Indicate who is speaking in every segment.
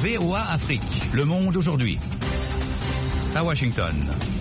Speaker 1: VOA Afrique. Le monde aujourd'hui. À Washington.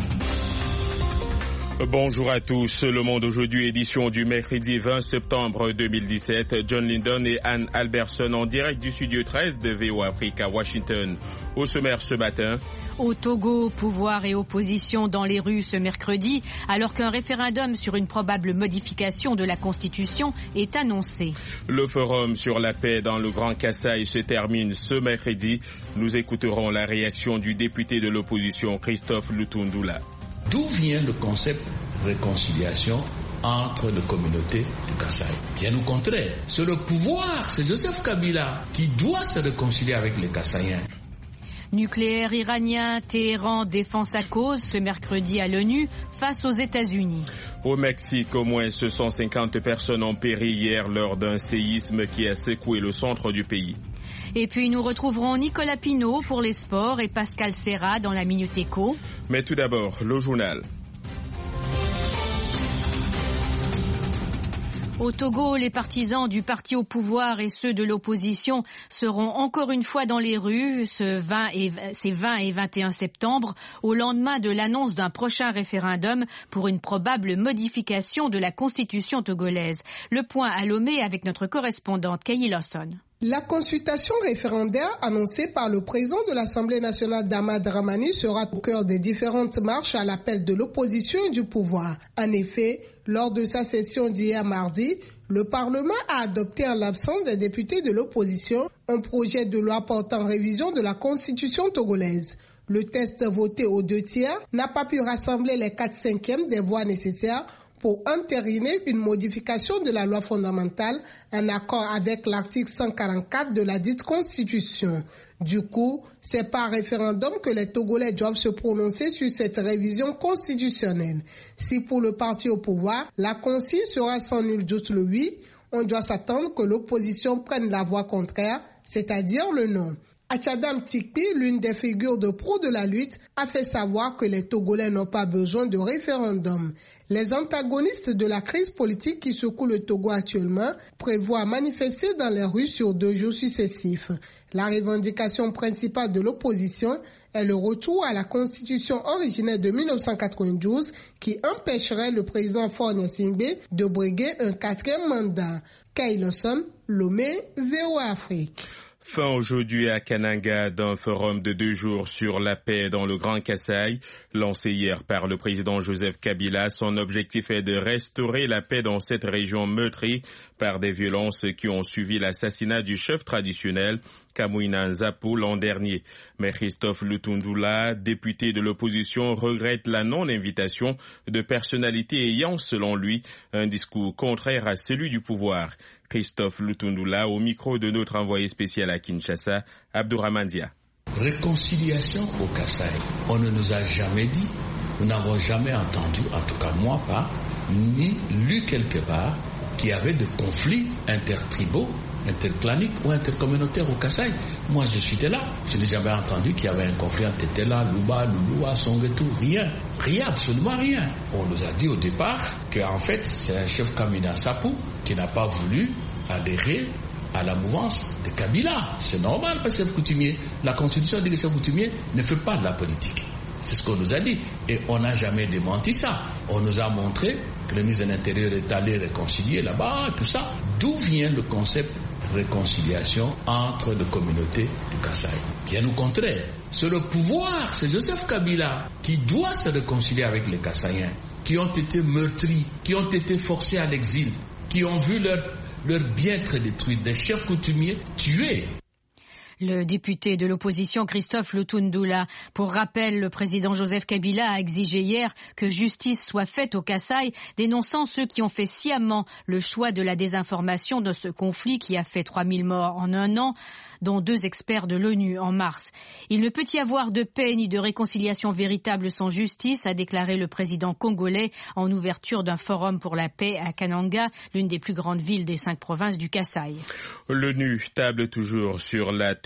Speaker 2: Bonjour à tous. Le Monde aujourd'hui, édition du mercredi 20 septembre 2017. John Lindon et Anne Alberson en direct du studio 13 de VOA Afrique à Washington. Au sommaire ce matin.
Speaker 3: Au Togo, pouvoir et opposition dans les rues ce mercredi, alors qu'un référendum sur une probable modification de la Constitution est annoncé.
Speaker 2: Le forum sur la paix dans le Grand Kasaï se termine ce mercredi. Nous écouterons la réaction du député de l'opposition Christophe Lutundula.
Speaker 4: D'où vient le concept de réconciliation entre les communautés du Kasaï? Bien au contraire, c'est le pouvoir, c'est Joseph Kabila qui doit se réconcilier avec les Kasaïens.
Speaker 3: Nucléaire iranien, Téhéran défend sa cause ce mercredi à l'ONU face aux États-Unis.
Speaker 2: Au Mexique, au moins 150 personnes ont péri hier lors d'un séisme qui a secoué le centre du pays.
Speaker 3: Et puis nous retrouverons Nicolas Pinault pour les sports et Pascal Serra dans la Minute Éco.
Speaker 2: Mais tout d'abord, le journal.
Speaker 3: Au Togo, les partisans du parti au pouvoir et ceux de l'opposition seront encore une fois dans les rues ces 20 et 21 septembre, au lendemain de l'annonce d'un prochain référendum pour une probable modification de la Constitution togolaise. Le point à Lomé avec notre correspondante Kay Lawson.
Speaker 5: La consultation référendaire annoncée par le président de l'Assemblée nationale Dama Dramani sera au cœur des différentes marches à l'appel de l'opposition et du pouvoir. En effet, lors de sa session d'hier mardi, le Parlement a adopté en l'absence des députés de l'opposition un projet de loi portant révision de la Constitution togolaise. Le texte voté aux 2/3 n'a pas pu rassembler les 4/5 des voix nécessaires pour entériner une modification de la loi fondamentale en accord avec l'article 144 de la dite Constitution. Du coup, c'est par référendum que les Togolais doivent se prononcer sur cette révision constitutionnelle. Si pour le parti au pouvoir, la consigne sera sans nul doute le oui, on doit s'attendre que l'opposition prenne la voie contraire, c'est-à-dire le non. Achadam Tikpi, l'une des figures de proue de la lutte, a fait savoir que les Togolais n'ont pas besoin de référendum. Les antagonistes de la crise politique qui secoue le Togo actuellement prévoient manifester dans les rues sur 2 jours successifs. La revendication principale de l'opposition est le retour à la constitution originaire de 1992 qui empêcherait le président Faure Gnassingbé de briguer un 4e mandat. Kay Lawson, Lomé, VOA Afrique.
Speaker 2: Fin aujourd'hui à Kananga d'un forum de 2 jours sur la paix dans le Grand Kasaï, lancé hier par le président Joseph Kabila. Son objectif est de restaurer la paix dans cette région meurtrie par des violences qui ont suivi l'assassinat du chef traditionnel Kamouina Nzapu l'an dernier. Mais Christophe Lutundula, député de l'opposition, regrette la non-invitation de personnalités ayant, selon lui, un discours contraire à celui du pouvoir. Christophe Lutundula au micro de notre envoyé spécial à Kinshasa, Abdourahmane Dia.
Speaker 4: Réconciliation au Kasaï. On ne nous a jamais dit, nous n'avons jamais entendu, en tout cas moi pas, ni lu quelque part qu'il y avait de conflits intertribaux, interclaniques ou intercommunautaires au Kasaï. Moi je suis là, je n'ai jamais entendu qu'il y avait un conflit entre Tela, Luba, Lulua, Songetou, rien, absolument rien. On nous a dit au départ qu'en fait c'est un chef Kamouina Nzapu qui n'a pas voulu adhérer à la mouvance de Kabila. C'est normal parce que chef coutumier, la constitution dit que le chef coutumier ne fait pas de la politique. C'est ce qu'on nous a dit. Et on n'a jamais démenti ça. On nous a montré que le ministre de l'Intérieur est allé réconcilier là-bas, tout ça. D'où vient le concept de réconciliation entre les communautés du Kasaï? Bien au contraire, c'est le pouvoir, c'est Joseph Kabila qui doit se réconcilier avec les Kasaïens, qui ont été meurtris, qui ont été forcés à l'exil, qui ont vu leur bien-être détruit, des chefs coutumiers tués.
Speaker 3: Le député de l'opposition Christophe Lutundula. Pour rappel, le président Joseph Kabila a exigé hier que justice soit faite au Kasaï, dénonçant ceux qui ont fait sciemment le choix de la désinformation de ce conflit qui a fait 3000 morts en un an, dont 2 experts de l'ONU en mars. Il ne peut y avoir de paix ni de réconciliation véritable sans justice, a déclaré le président congolais en ouverture d'un forum pour la paix à Kananga, l'une des plus grandes villes des 5 provinces du Kasaï.
Speaker 2: L'ONU table toujours sur la tenue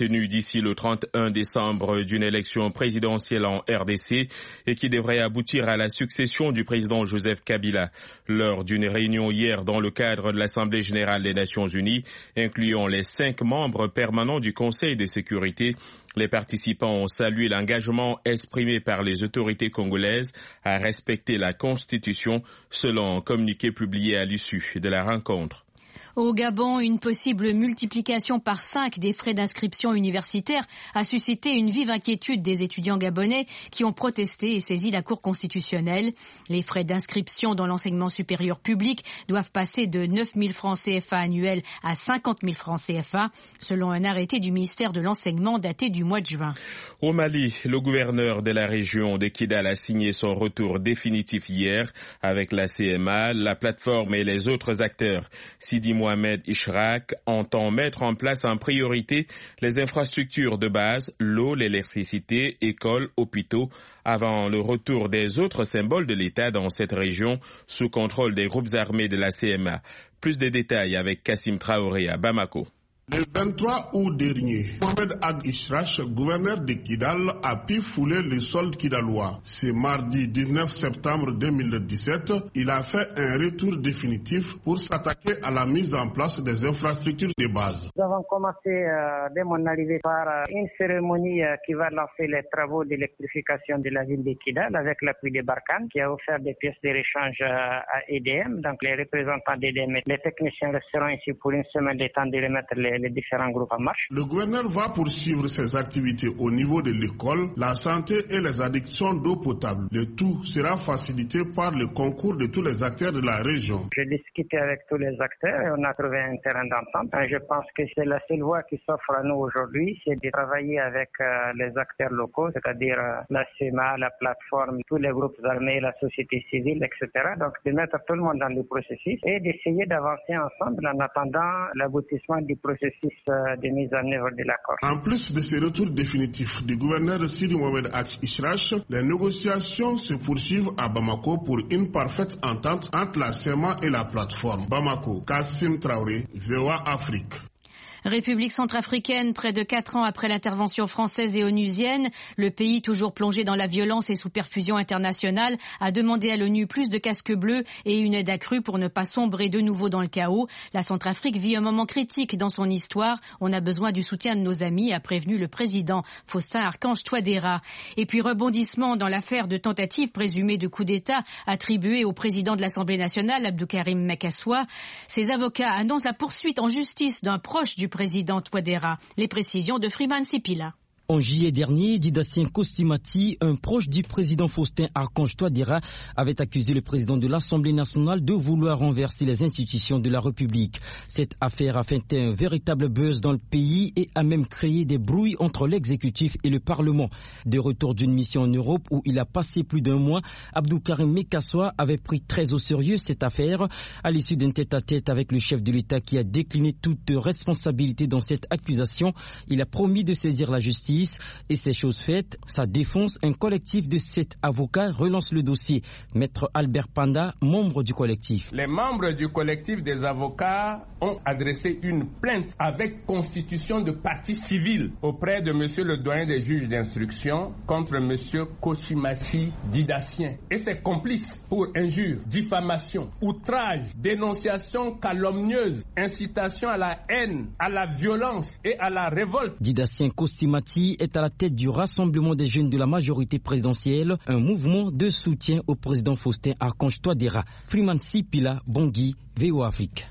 Speaker 2: tenue d'ici le 31 décembre d'une élection présidentielle en RDC et qui devrait aboutir à la succession du président Joseph Kabila. Lors d'une réunion hier dans le cadre de l'Assemblée générale des Nations unies, incluant les 5 membres permanents du Conseil de sécurité, les participants ont salué l'engagement exprimé par les autorités congolaises à respecter la Constitution, selon un communiqué publié à l'issue de la rencontre.
Speaker 3: Au Gabon, une possible multiplication par 5 des frais d'inscription universitaire a suscité une vive inquiétude des étudiants gabonais qui ont protesté et saisi la Cour constitutionnelle. Les frais d'inscription dans l'enseignement supérieur public doivent passer de 9 000 francs CFA annuels à 50 000 francs CFA, selon un arrêté du ministère de l'Enseignement daté du mois de juin.
Speaker 2: Au Mali, le gouverneur de la région de Kidal a signé son retour définitif hier avec la CMA, la plateforme et les autres acteurs. Sidi Mohamed Ishrak entend mettre en place en priorité les infrastructures de base, l'eau, l'électricité, écoles, hôpitaux, avant le retour des autres symboles de l'État dans cette région sous contrôle des groupes armés de la CMA. Plus de détails avec Kassim Traoré à Bamako.
Speaker 6: Le 23 août dernier, Mohamed Ag Ishrach, gouverneur de Kidal, a pu fouler le sol kidalois. Ce mardi 19 septembre 2017, il a fait un retour définitif pour s'attaquer à la mise en place des infrastructures de base.
Speaker 7: Nous avons commencé dès mon arrivée par une cérémonie qui va lancer les travaux d'électrification de la ville de Kidal avec l'appui de Barkhane qui a offert des pièces de rechange à EDM. Donc les représentants d'EDM et les techniciens resteront ici pour une semaine de temps de remettre les différents groupes en marche.
Speaker 6: Le gouverneur va poursuivre ses activités au niveau de l'école, la santé et les addictions d'eau potable. Le tout sera facilité par le concours de tous les acteurs de la région.
Speaker 7: J'ai discuté avec tous les acteurs et on a trouvé un terrain d'entente. Je pense que c'est la seule voie qui s'offre à nous aujourd'hui, c'est de travailler avec les acteurs locaux, c'est-à-dire la CEMA, la plateforme, tous les groupes armés, la société civile, etc. Donc de mettre tout le monde dans le processus et d'essayer d'avancer ensemble en attendant l'aboutissement du processus de mise en œuvre de l'accord.
Speaker 6: En plus de ce retour définitif du gouverneur Sidi Mohamed Ag Ishrach, les négociations se poursuivent à Bamako pour une parfaite entente entre la CEMA et la plateforme. Bamako, Kassim Traoré, VOA Afrique.
Speaker 3: République centrafricaine, près de 4 ans après l'intervention française et onusienne, le pays, toujours plongé dans la violence et sous perfusion internationale, a demandé à l'ONU plus de casques bleus et une aide accrue pour ne pas sombrer de nouveau dans le chaos. La Centrafrique vit un moment critique dans son histoire. On a besoin du soutien de nos amis, a prévenu le président Faustin Archange Touadéra. Et puis rebondissement dans l'affaire de tentative présumée de coup d'État attribuée au président de l'Assemblée nationale, Abdoukarim Makassoua. Ses avocats annoncent la poursuite en justice d'un proche du président Touadéra. Les précisions de Freeman Sipila.
Speaker 8: En juillet dernier, Didassien Kossimati, un proche du président Faustin Archange Touadéra, avait accusé le président de l'Assemblée nationale de vouloir renverser les institutions de la République. Cette affaire a fait un véritable buzz dans le pays et a même créé des brouilles entre l'exécutif et le Parlement. De retour d'une mission en Europe où il a passé plus d'un mois, Abdoukarim Makassoua avait pris très au sérieux cette affaire. À l'issue d'un tête-à-tête avec le chef de l'État qui a décliné toute responsabilité dans cette accusation, il a promis de saisir la justice. Et c'est chose faite, sa défense, un collectif de 7 avocats relance le dossier. Maître Albert Panda, membre du collectif.
Speaker 9: Les membres du collectif des avocats ont adressé une plainte avec constitution de partie civile auprès de monsieur le doyen des juges d'instruction contre monsieur Kossimati Didassien et ses complices pour injure, diffamation, outrage, dénonciation calomnieuse, incitation à la haine, à la violence et à la révolte.
Speaker 8: Didassien Kossimati est à la tête du Rassemblement des jeunes de la majorité présidentielle, un mouvement de soutien au président Faustin Archange Touadéra. Freeman Sipila, Bangui, VOA Afrique.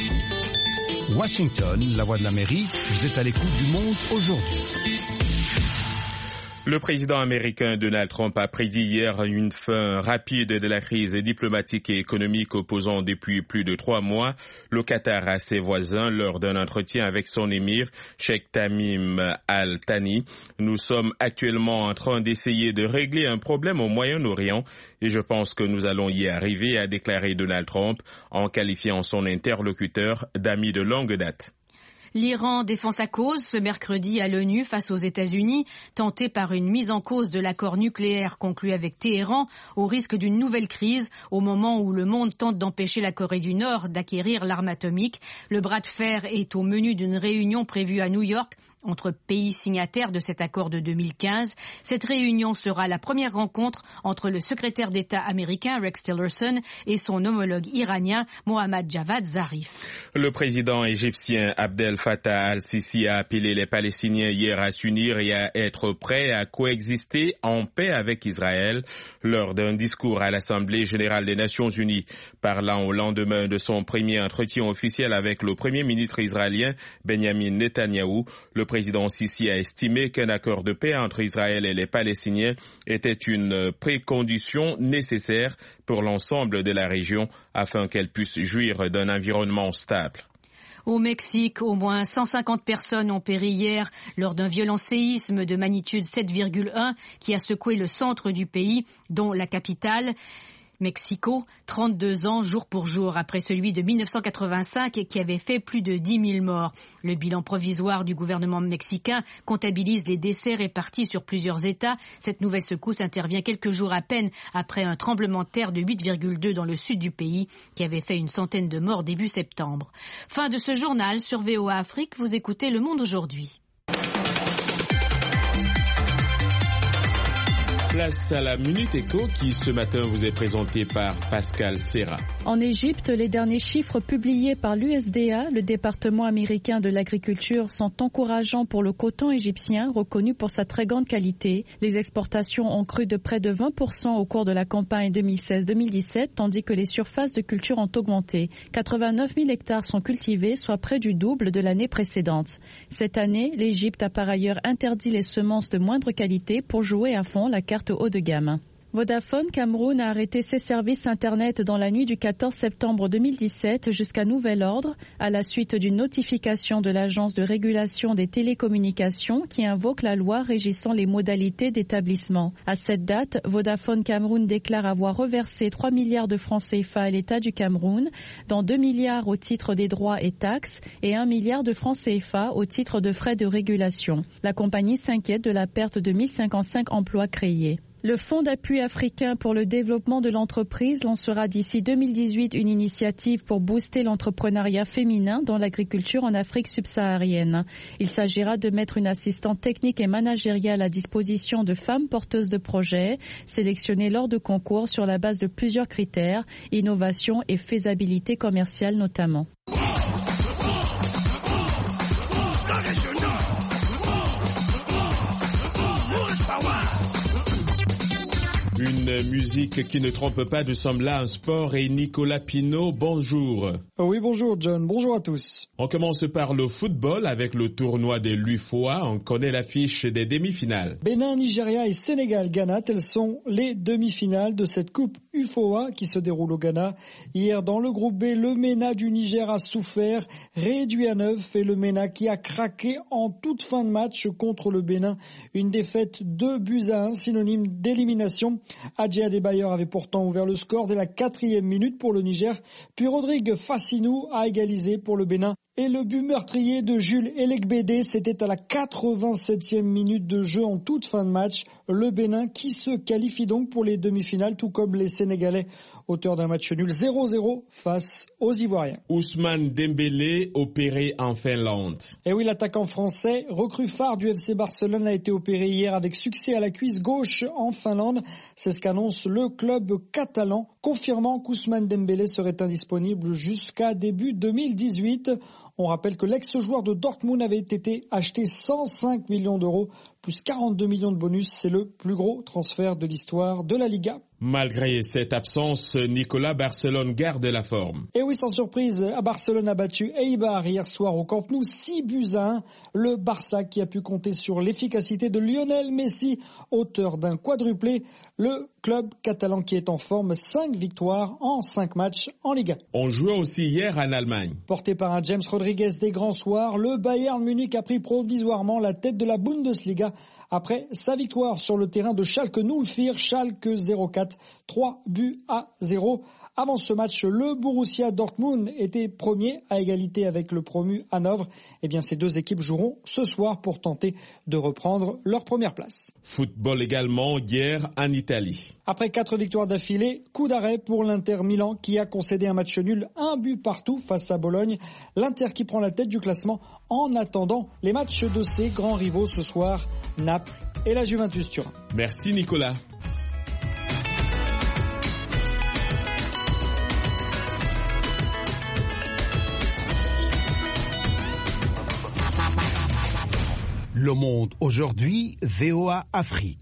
Speaker 1: Washington, la voix de l'Amérique, vous êtes à l'écoute du monde aujourd'hui.
Speaker 2: Le président américain Donald Trump a prédit hier une fin rapide de la crise diplomatique et économique opposant depuis plus de 3 mois le Qatar à ses voisins lors d'un entretien avec son émir, Sheikh Tamim Al Thani. Nous sommes actuellement en train d'essayer de régler un problème au Moyen-Orient et je pense que nous allons y arriver, a déclaré Donald Trump en qualifiant son interlocuteur d'ami de longue date.
Speaker 3: L'Iran défend sa cause ce mercredi à l'ONU face aux États-Unis, tenté par une mise en cause de l'accord nucléaire conclu avec Téhéran au risque d'une nouvelle crise au moment où le monde tente d'empêcher la Corée du Nord d'acquérir l'arme atomique. Le bras de fer est au menu d'une réunion prévue à New York entre pays signataires de cet accord de 2015. Cette réunion sera la première rencontre entre le secrétaire d'État américain Rex Tillerson et son homologue iranien Mohammad Javad Zarif.
Speaker 2: Le président égyptien Abdel Fattah al-Sisi a appelé les Palestiniens hier à s'unir et à être prêts à coexister en paix avec Israël lors d'un discours à l'Assemblée générale des Nations unies. Parlant au lendemain de son premier entretien officiel avec le premier ministre israélien Benjamin Netanyahou, le président Sisi a estimé qu'un accord de paix entre Israël et les Palestiniens était une précondition nécessaire pour l'ensemble de la région afin qu'elle puisse jouir d'un environnement stable.
Speaker 3: Au Mexique, au moins 150 personnes ont péri hier lors d'un violent séisme de magnitude 7,1 qui a secoué le centre du pays, dont la capitale. Mexico, 32 ans jour pour jour après celui de 1985 qui avait fait plus de 10 000 morts. Le bilan provisoire du gouvernement mexicain comptabilise les décès répartis sur plusieurs États. Cette nouvelle secousse intervient quelques jours à peine après un tremblement de terre de 8,2 dans le sud du pays qui avait fait une centaine de morts début septembre. Fin de ce journal sur VOA Afrique, vous écoutez Le Monde aujourd'hui.
Speaker 2: Place à la Minute Éco qui ce matin vous est présentée par Pascal Serra.
Speaker 10: En Égypte, les derniers chiffres publiés par l'USDA, le département américain de l'agriculture, sont encourageants pour le coton égyptien, reconnu pour sa très grande qualité. Les exportations ont cru de près de 20% au cours de la campagne 2016-2017, tandis que les surfaces de culture ont augmenté. 89 000 hectares sont cultivés, soit près du double de l'année précédente. Cette année, l'Égypte a par ailleurs interdit les semences de moindre qualité pour jouer à fond la carte haut de gamme. Vodafone Cameroun a arrêté ses services Internet dans la nuit du 14 septembre 2017 jusqu'à nouvel ordre à la suite d'une notification de l'Agence de régulation des télécommunications qui invoque la loi régissant les modalités d'établissement. À cette date, Vodafone Cameroun déclare avoir reversé 3 milliards de francs CFA à l'État du Cameroun, dont 2 milliards au titre des droits et taxes et 1 milliard de francs CFA au titre de frais de régulation. La compagnie s'inquiète de la perte de 1055 emplois créés. Le Fonds d'appui africain pour le développement de l'entreprise lancera d'ici 2018 une initiative pour booster l'entrepreneuriat féminin dans l'agriculture en Afrique subsaharienne. Il s'agira de mettre une assistante technique et managériale à disposition de femmes porteuses de projets, sélectionnées lors de concours sur la base de plusieurs critères, innovation et faisabilité commerciale notamment.
Speaker 2: Une musique qui ne trompe pas de Sambla en sport et Nicolas Pinault, bonjour.
Speaker 11: Oui, bonjour John, bonjour à tous.
Speaker 2: On commence par le football avec le tournoi de l'UFOA. On connaît l'affiche des demi-finales.
Speaker 11: Bénin, Nigeria et Sénégal-Ghana, telles sont les demi-finales de cette coupe UFOA qui se déroule au Ghana. Hier, dans le groupe B, le MENA du Niger a souffert, réduit à 9 et le MENA qui a craqué en toute fin de match contre le Bénin. Une défaite 2-1, synonyme d'élimination. Adjei Adebayor avait pourtant ouvert le score dès la 4e minute pour le Niger, puis Rodrigue Fassinou a égalisé pour le Bénin. Et le but meurtrier de Jules Elegbede, c'était à la 87e minute de jeu en toute fin de match. Le Bénin qui se qualifie donc pour les demi-finales, tout comme les Sénégalais, auteur d'un match nul 0-0 face aux Ivoiriens.
Speaker 2: Ousmane Dembélé opéré en Finlande.
Speaker 11: Et oui, l'attaquant français, recrue phare du FC Barcelone, a été opéré hier avec succès à la cuisse gauche en Finlande. C'est ce qu'annonce le club catalan, confirmant qu'Ousmane Dembélé serait indisponible jusqu'à début 2018. On rappelle que l'ex-joueur de Dortmund avait été acheté 105 millions d'euros, plus 42 millions de bonus. C'est le plus gros transfert de l'histoire de la Liga.
Speaker 2: Malgré cette absence, Nicolas, Barcelone garde la forme.
Speaker 11: Et oui, sans surprise, Barcelone a battu Eibar hier soir au Camp Nou 6-1. Le Barça qui a pu compter sur l'efficacité de Lionel Messi, auteur d'un quadruplé. Le club catalan qui est en forme, 5 victoires en 5 matchs en Liga.
Speaker 2: On jouait aussi hier en Allemagne.
Speaker 11: Porté par un James Rodriguez des grands soirs, le Bayern Munich a pris provisoirement la tête de la Bundesliga après sa victoire sur le terrain de Schalke 04, Schalke 04, 3-0. Avant ce match, le Borussia Dortmund était premier à égalité avec le promu Hanovre. Eh bien, ces deux équipes joueront ce soir pour tenter de reprendre leur première place.
Speaker 2: Football également hier en Italie.
Speaker 11: Après 4 victoires d'affilée, coup d'arrêt pour l'Inter Milan qui a concédé un match nul, 1 but partout face à Bologne. L'Inter qui prend la tête du classement en attendant les matchs de ses grands rivaux ce soir, Naples et la Juventus Turin.
Speaker 2: Merci Nicolas.
Speaker 12: Le Monde aujourd'hui, VOA Afrique.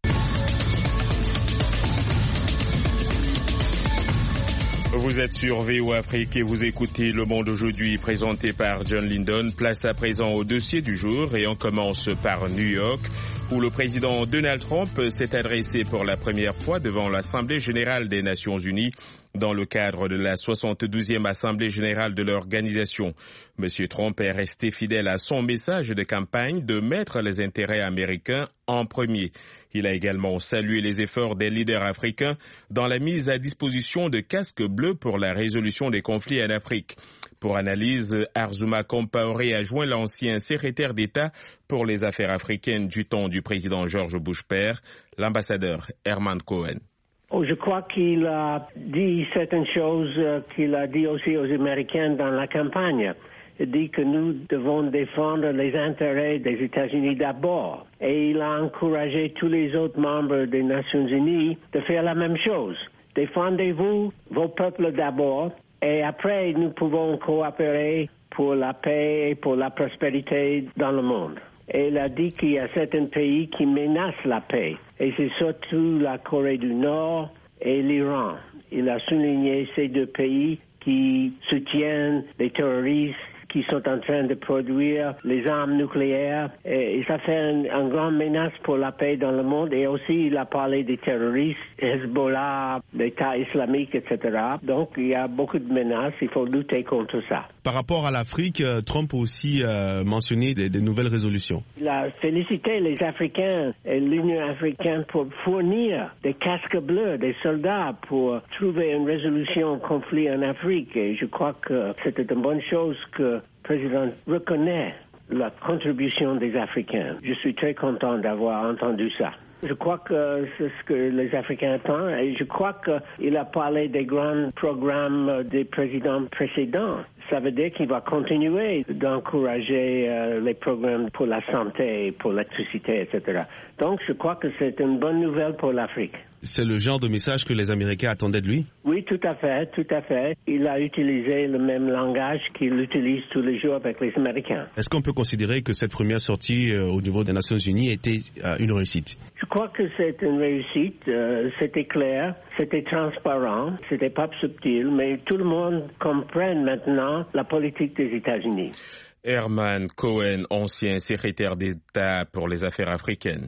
Speaker 2: Vous êtes sur VOA Afrique et vous écoutez Le Monde aujourd'hui présenté par John Lindon. Place à présent au dossier du jour et on commence par New York où le président Donald Trump s'est adressé pour la première fois devant l'Assemblée générale des Nations unies dans le cadre de la 72e Assemblée générale de l'organisation. Monsieur Trump est resté fidèle à son message de campagne de mettre les intérêts américains en premier. Il a également salué les efforts des leaders africains dans la mise à disposition de casques bleus pour la résolution des conflits en Afrique. Pour analyse, Arzouma Compaoré a joint l'ancien secrétaire d'État pour les affaires africaines du temps du président George Bush père, l'ambassadeur Herman Cohen.
Speaker 13: Je crois qu'il a dit certaines choses qu'il a dit aussi aux Américains dans la campagne. Il dit que nous devons défendre les intérêts des États-Unis d'abord. Et il a encouragé tous les autres membres des Nations Unies de faire la même chose. Défendez-vous, vos peuples d'abord, et après nous pouvons coopérer pour la paix et pour la prospérité dans le monde. Et il a dit qu'il y a certains pays qui menacent la paix. Et c'est surtout la Corée du Nord et l'Iran. Il a souligné ces deux pays qui soutiennent les terroristes qui sont en train de produire les armes nucléaires. Et ça fait une grande menace pour la paix dans le monde. Et aussi, il a parlé des terroristes, Hezbollah, l'État islamique, etc. Donc, il y a beaucoup de menaces. Il faut lutter contre ça.
Speaker 14: Par rapport à l'Afrique, Trump a aussi mentionné des nouvelles résolutions.
Speaker 13: Il a félicité les Africains et l'Union africaine pour fournir des casques bleus, des soldats pour trouver une résolution au conflit en Afrique. Et je crois que c'était une bonne chose que le président reconnaît la contribution des Africains. Je suis très content d'avoir entendu ça. Je crois que c'est ce que les Africains attendent et je crois qu'il a parlé des grands programmes des présidents précédents. Ça veut dire qu'il va continuer d'encourager les programmes pour la santé, pour l'électricité, etc. Donc, je crois que c'est une bonne nouvelle pour l'Afrique.
Speaker 14: C'est le genre de message que les Américains attendaient de lui?
Speaker 13: Oui, tout à fait, tout à fait. Il a utilisé le même langage qu'il utilise tous les jours avec les Américains.
Speaker 14: Est-ce qu'on peut considérer que cette première sortie au niveau des Nations Unies était une réussite?
Speaker 13: Je crois que c'est une réussite. C'était clair, c'était transparent, c'était pas subtil, mais tout le monde comprend maintenant la politique des États-Unis.
Speaker 2: Herman Cohen, ancien secrétaire d'État pour les affaires africaines.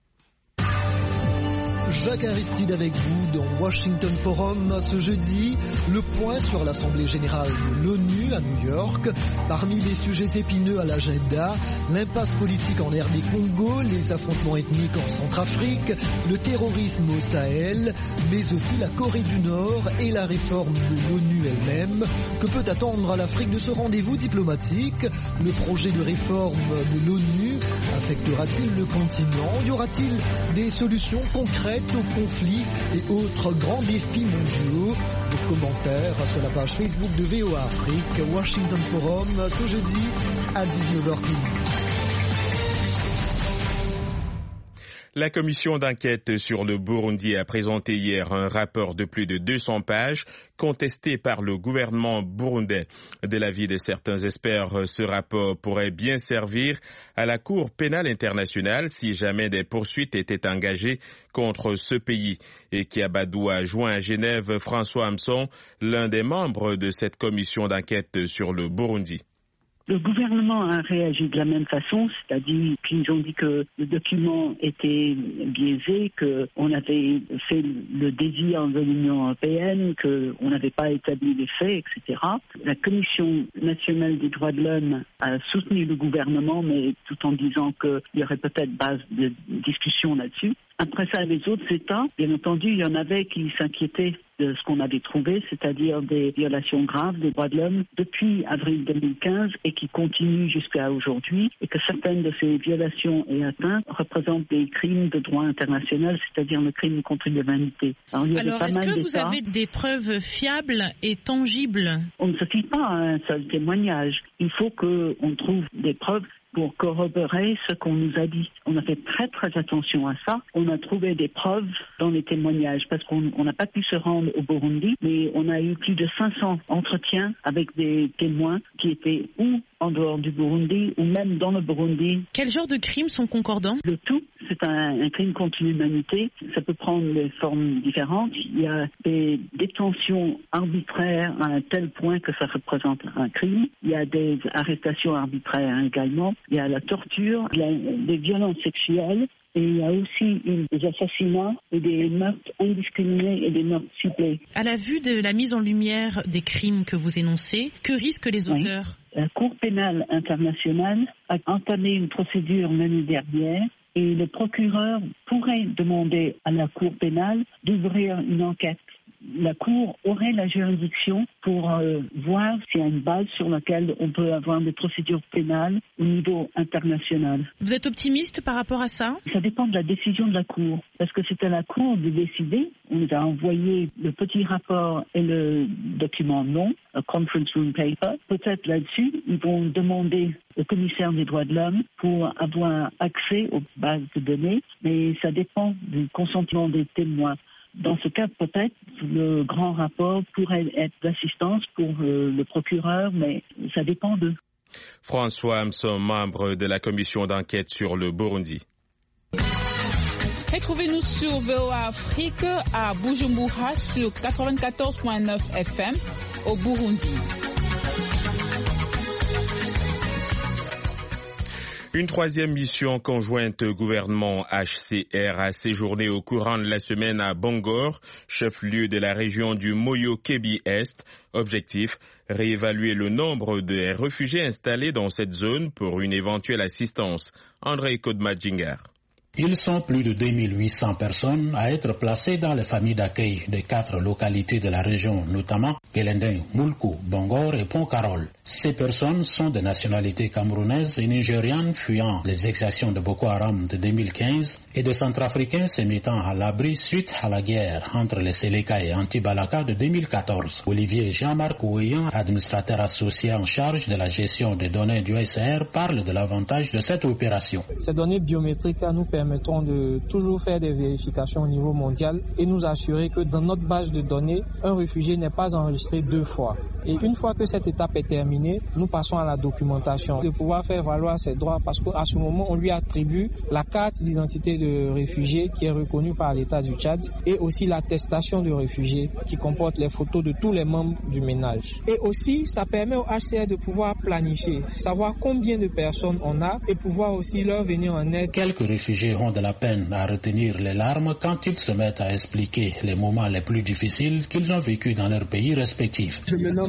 Speaker 15: Jacques Aristide avec vous dans Washington Forum ce jeudi. Le point sur l'Assemblée générale de l'ONU à New York. Parmi les sujets épineux à l'agenda, l'impasse politique en RD Congo, les affrontements ethniques en Centrafrique, le terrorisme au Sahel, mais aussi la Corée du Nord et la réforme de l'ONU elle-même. Que peut attendre à l'Afrique de ce rendez-vous diplomatique? Le projet de réforme de l'ONU affectera-t-il le continent? Y aura-t-il des solutions concrètes aux conflits et autres grands défis mondiaux? Vos commentaires sur la page Facebook de VOA Afrique, Washington Forum, ce jeudi à 19h15.
Speaker 2: La commission d'enquête sur le Burundi a présenté hier un rapport de plus de 200 pages contesté par le gouvernement burundais. De l'avis de certains experts, ce rapport pourrait bien servir à la Cour pénale internationale si jamais des poursuites étaient engagées contre ce pays. Et Kiabadou a joint à Genève François Hamson, l'un des membres de cette commission d'enquête sur le Burundi.
Speaker 16: Le gouvernement a réagi de la même façon, c'est-à-dire qu'ils ont dit que le document était biaisé, qu'on avait fait le désir de l'Union européenne, qu'on n'avait pas établi les faits, etc. La Commission nationale des droits de l'homme a soutenu le gouvernement, mais tout en disant qu'il y aurait peut-être base de discussion là-dessus. Après ça, les autres États, bien entendu, il y en avait qui s'inquiétaient de ce qu'on avait trouvé, c'est-à-dire des violations graves des droits de l'homme depuis avril 2015 et qui continuent jusqu'à aujourd'hui, et que certaines de ces violations et atteintes représentent des crimes de droit international, c'est-à-dire le crime contre l'humanité.
Speaker 17: Alors est-ce que vous avez des preuves fiables et tangibles?
Speaker 16: On ne se fie pas à un seul témoignage. Il faut qu'on trouve des preuves pour corroborer ce qu'on nous a dit. On a fait très très attention à ça. On a trouvé des preuves dans les témoignages parce qu'on n'a pas pu se rendre au Burundi, mais on a eu plus de 500 entretiens avec des témoins qui étaient ou en dehors du Burundi ou même dans le Burundi.
Speaker 17: Quel genre de crimes sont concordants?
Speaker 16: Le tout, c'est un crime contre l'humanité. Ça peut prendre des formes différentes. Il y a des détentions arbitraires à un tel point que ça représente un crime. Il y a des arrestations arbitraires également. Il y a la torture, il y a des violences sexuelles. Et il y a aussi des assassinats et des meurtres indiscriminés et des meurtres ciblés.
Speaker 17: À la vue de la mise en lumière des crimes que vous énoncez, que risquent les auteurs?
Speaker 16: La Cour pénale internationale a entamé une procédure l'année dernière et le procureur pourrait demander à la Cour pénale d'ouvrir une enquête. La Cour aurait la juridiction pour voir s'il y a une base sur laquelle on peut avoir des procédures pénales au niveau international.
Speaker 17: Vous êtes optimiste par rapport à ça?
Speaker 16: Ça dépend de la décision de la Cour, parce que c'est à la Cour de décider. On nous a envoyé le petit rapport et le document non, un conference room paper. Peut-être là-dessus, ils vont demander au commissaire des droits de l'homme pour avoir accès aux bases de données, mais ça dépend du consentement des témoins. Dans ce cas, peut-être, le grand rapport pourrait être d'assistance pour le procureur, mais ça dépend d'eux.
Speaker 2: François Hamson, membre de la commission d'enquête sur le Burundi.
Speaker 18: Retrouvez-nous sur VOA Afrique à Bujumbura sur 94.9 FM au Burundi.
Speaker 2: Une troisième mission conjointe gouvernement-HCR a séjourné au courant de la semaine à Bangor, chef-lieu de la région du Moyo-Kebbi-Est. Objectif, réévaluer le nombre de réfugiés installés dans cette zone pour une éventuelle assistance. André Kodmadjinger.
Speaker 19: Ils sont plus de 2800 personnes à être placées dans les familles d'accueil de 4 localités de la région, notamment Pelendin, Moulkou, Bangor et Pont-Carol. Ces personnes sont de nationalité camerounaise et nigériane fuyant les exactions de Boko Haram de 2015 et de Centrafricains se mettant à l'abri suite à la guerre entre les Séléka et Anti-Balaka de 2014. Olivier Jean-Marc Ouéan, administrateur associé en charge de la gestion des données du HCR, parle de l'avantage de cette opération.
Speaker 20: Ces données biométriques nous permettront de toujours faire des vérifications au niveau mondial et nous assurer que dans notre base de données, un réfugié n'est pas enregistré 2 fois. Et une fois que cette étape est terminée, nous passons à la documentation, de pouvoir faire valoir ses droits parce qu'à ce moment, on lui attribue la carte d'identité de réfugié qui est reconnue par l'État du Tchad et aussi l'attestation de réfugié qui comporte les photos de tous les membres du ménage. Et aussi, ça permet au HCR de pouvoir planifier, savoir combien de personnes on a et pouvoir aussi leur venir en aide.
Speaker 19: Quelques réfugiés ont de la peine à retenir les larmes quand ils se mettent à expliquer les moments les plus difficiles qu'ils ont vécus dans leur pays respectifs.
Speaker 21: Je me nomme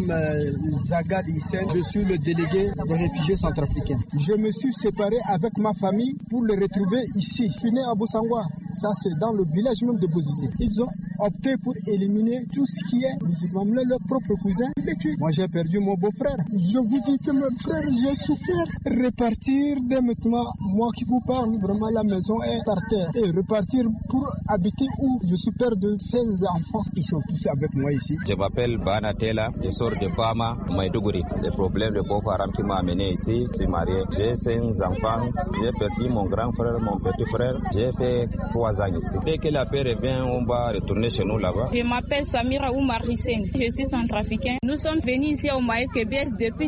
Speaker 21: Zagad Hissène, je suis le délégué des réfugiés centrafricains. Je me suis séparé avec ma famille pour le retrouver ici. Je suis né à Bosangwa, ça c'est dans le village même de Bozizé. Ils ont opté pour éliminer tout ce qui est musulman, leur propre cousin. Moi j'ai perdu mon beau-frère. Je vous dis que mon frère, j'ai souffert. Repartir dès maintenant, moi qui vous parle, vraiment la maison est par terre. Et repartir pour habiter où? Je suis père de 16 enfants. Ils sont tous avec moi ici.
Speaker 22: Je m'appelle Banatela, je sors de Bama, Maïdougouri. Le problème de Boko Haram qui m'a amené ici, je suis marié. J'ai 5 enfants, j'ai perdu mon grand frère, mon petit frère. J'ai fait 3 ans ici. Dès que la paix revient, on va retourner chez nous là-bas.
Speaker 18: Je m'appelle Samira Oumar Hissène, je suis centrafricain. Nous sommes venus ici au Moyo-Kebbi depuis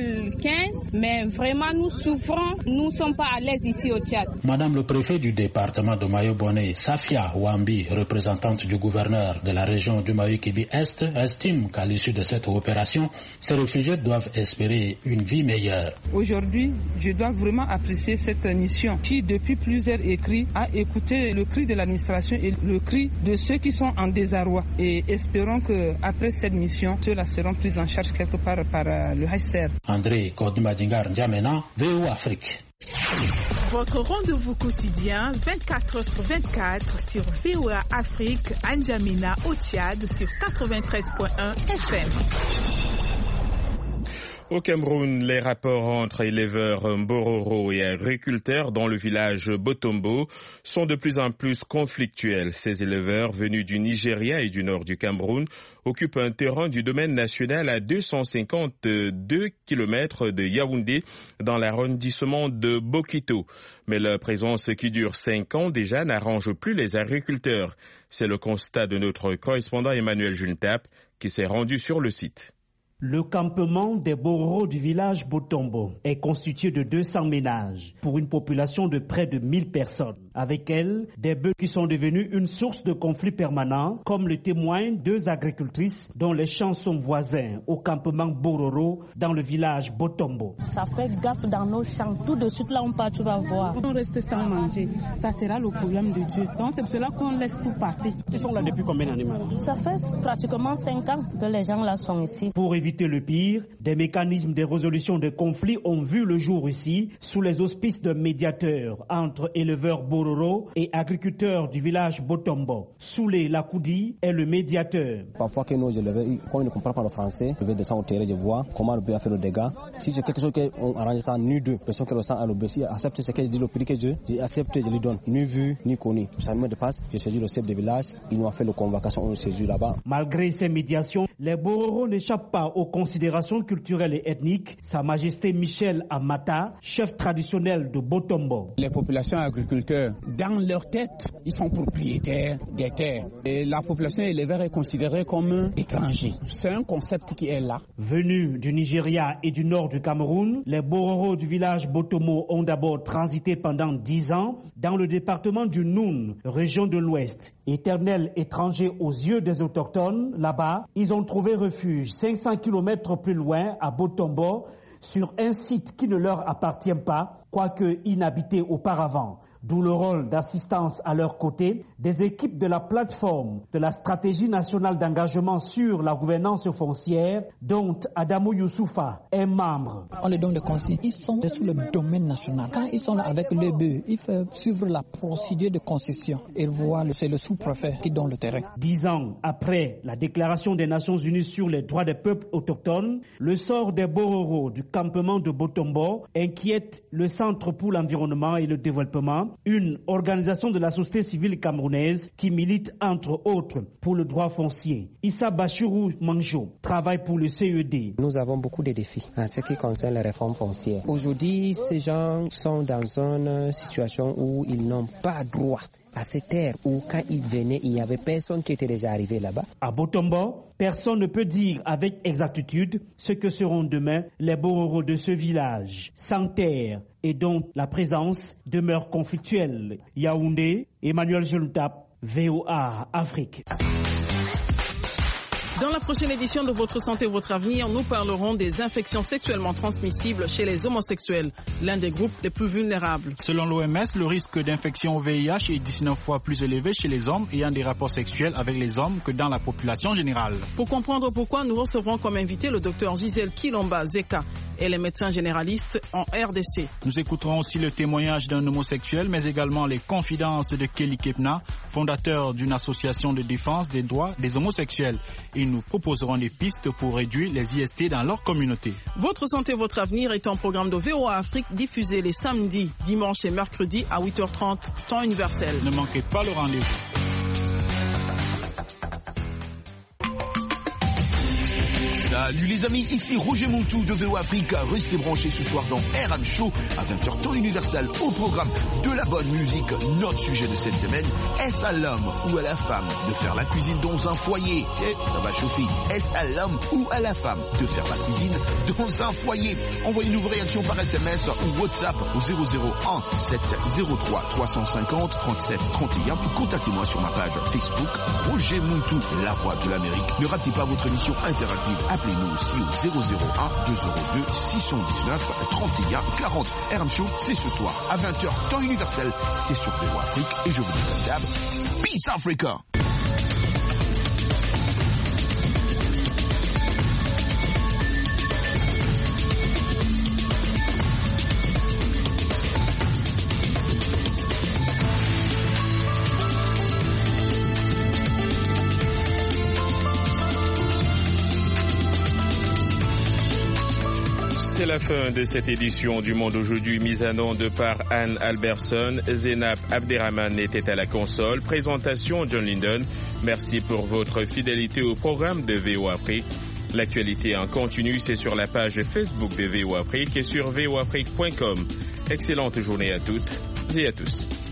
Speaker 18: 2015, mais vraiment nous souffrons, nous ne sommes pas à l'aise ici au Tchad.
Speaker 19: Madame le préfet du département de Mayo-Bonnet, Safia Wambi, représentante du gouverneur de la région du Moyo-Kebbi-Est, estime qu'à l'issue de cette opération, ces réfugiés doivent espérer une vie meilleure.
Speaker 23: Aujourd'hui, je dois vraiment apprécier cette mission qui, depuis plusieurs écrits, a écouté le cri de l'administration et le cri de ceux qui sont en désarroi. Et espérons qu'après cette mission, ceux-là seront pris en charge quelque part par le HCR.
Speaker 19: André Kodmadingar N'Djamena, VOA Afrique.
Speaker 4: Votre rendez-vous quotidien 24h/24 sur VOA Afrique, à N'Djamena au Tchad sur 93.1 FM.
Speaker 2: Au Cameroun, les rapports entre éleveurs Mbororo et agriculteurs dans le village Botombo sont de plus en plus conflictuels. Ces éleveurs venus du Nigeria et du nord du Cameroun occupent un terrain du domaine national à 252 km de Yaoundé dans l'arrondissement de Bokito. Mais leur présence qui dure 5 ans déjà n'arrange plus les agriculteurs. C'est le constat de notre correspondant Emmanuel Juntap qui s'est rendu sur le site.
Speaker 5: Le campement des Bororo du village Botombo est constitué de 200 ménages pour une population de près de 1000 personnes. Avec elles, des bœufs qui sont devenus une source de conflits permanents, comme le témoignent 2 agricultrices dont les champs sont voisins au campement Bororo dans le village Botombo.
Speaker 7: Ça fait gaffe dans nos champs. Tout de suite là, tu vas voir.
Speaker 23: On reste sans manger. Ça sera le problème de Dieu. Donc c'est pour cela qu'on laisse tout passer.
Speaker 5: Ils sont là depuis combien d'années maintenant?
Speaker 7: Ça fait pratiquement 5 ans que les gens là sont ici.
Speaker 5: Pour éviter le pire, des mécanismes de résolution de conflits ont vu le jour ici, sous les auspices d'un médiateur entre éleveurs Bororo et agriculteurs du village Botombo. Soulé Lakoudi est le médiateur.
Speaker 24: Parfois que nos éleveurs, quand ils ne comprennent pas le français, je vais descendre au terrain, je vois comment le bœuf a fait le dégât. Si c'est quelque chose qu'on arrange ça, ni deux personnes qui le sentent à le bœuf, si accepte ce qu'elle dit, le prix que j'ai accepté, je lui donne, ni vu, ni connu. Ça me dépasse, je saisis le chef de village, ils nous ont fait la convocation, on le saisit là-bas.
Speaker 5: Malgré ces médiations, les Bororo n'échappent pas aux considérations culturelles et ethniques. Sa Majesté Michel Amata, chef traditionnel de Botombo.
Speaker 25: Les populations agriculteurs, dans leur tête, ils sont propriétaires des terres. Et la population éleveur est considérée comme étranger. C'est un concept qui est là.
Speaker 5: Venus du Nigeria et du nord du Cameroun, les Bororo du village Botombo ont d'abord transité pendant 10 ans dans le département du Noun, région de l'Ouest. Éternels étrangers aux yeux des autochtones, là-bas, ils ont trouvé refuge 500 km plus loin, à Botombo, sur un site qui ne leur appartient pas, quoique inhabité auparavant. D'où le rôle d'assistance à leur côté des équipes de la plateforme de la stratégie nationale d'engagement sur la gouvernance foncière, dont Adamou Youssoufa est membre.
Speaker 26: On les donne des consignes. Ils sont sur le domaine national. Quand ils sont là avec les bœufs, ils font suivre la procédure de concession. Ils voient, c'est le sous-préfet qui donne le terrain.
Speaker 5: 10 ans après la déclaration des Nations Unies sur les droits des peuples autochtones, le sort des Bororo du campement de Botombo inquiète le Centre pour l'environnement et le développement, une organisation de la société civile camerounaise qui milite entre autres pour le droit foncier. Issa Bachirou Manjo travaille pour le CED.
Speaker 27: Nous avons beaucoup de défis en ce qui concerne les réformes foncières. Aujourd'hui, ces gens sont dans une situation où ils n'ont pas droit à ces terres où quand ils venaient, il n'y avait personne qui était déjà arrivé là-bas.
Speaker 5: À Botombo, personne ne peut dire avec exactitude ce que seront demain les Bororo de ce village, sans terre et dont la présence demeure conflictuelle. Yaoundé, Emmanuel Juntap, VOA Afrique.
Speaker 4: Dans la prochaine édition de Votre Santé, Votre Avenir, nous parlerons des infections sexuellement transmissibles chez les homosexuels, l'un des groupes les plus vulnérables.
Speaker 28: Selon l'OMS, le risque d'infection au VIH est 19 fois plus élevé chez les hommes ayant des rapports sexuels avec les hommes que dans la population générale.
Speaker 4: Pour comprendre pourquoi, nous recevrons comme invité le docteur Gisèle Kilomba Zeka et les médecins généralistes en RDC.
Speaker 28: Nous écouterons aussi le témoignage d'un homosexuel, mais également les confidences de Kelly Kepna, fondateur d'une association de défense des droits des homosexuels. Et nous proposerons des pistes pour réduire les IST dans leur communauté.
Speaker 4: Votre santé, votre avenir est un programme de VOA Afrique diffusé les samedis, dimanches et mercredis à 8h30, temps universel.
Speaker 28: Ne manquez pas le rendez-vous.
Speaker 29: Salut les amis, ici Roger Montou de VOA Afrique. Restez branchés ce soir dans RM Show à 20h temps universel au programme de la bonne musique. Notre sujet de cette semaine, est-ce à l'homme ou à la femme de faire la cuisine dans un foyer? Ça va chauffer. Est-ce à l'homme ou à la femme de faire la cuisine dans un foyer? Envoyez-nous vos réactions par SMS ou WhatsApp au 001 703 350 37 31 ou contactez-moi sur ma page Facebook Roger Montou, la voix de l'Amérique. Ne ratez pas votre émission interactive. Appelez-nous aussi au 001 202 619 31 40. RM Show, c'est ce soir à 20h, temps universel. C'est sur VOA Afrique et je vous dis à la table. Peace Africa!
Speaker 2: la fin de cette édition du Monde aujourd'hui, mise en onde par Anne Alberson. Zénab Abderrahman était à la console. Présentation John Linden. Merci pour votre fidélité au programme de VOA Afrique. L'actualité en continu, c'est sur la page Facebook de VOA Afrique et sur voaafrique.com. Excellente journée à toutes et à tous.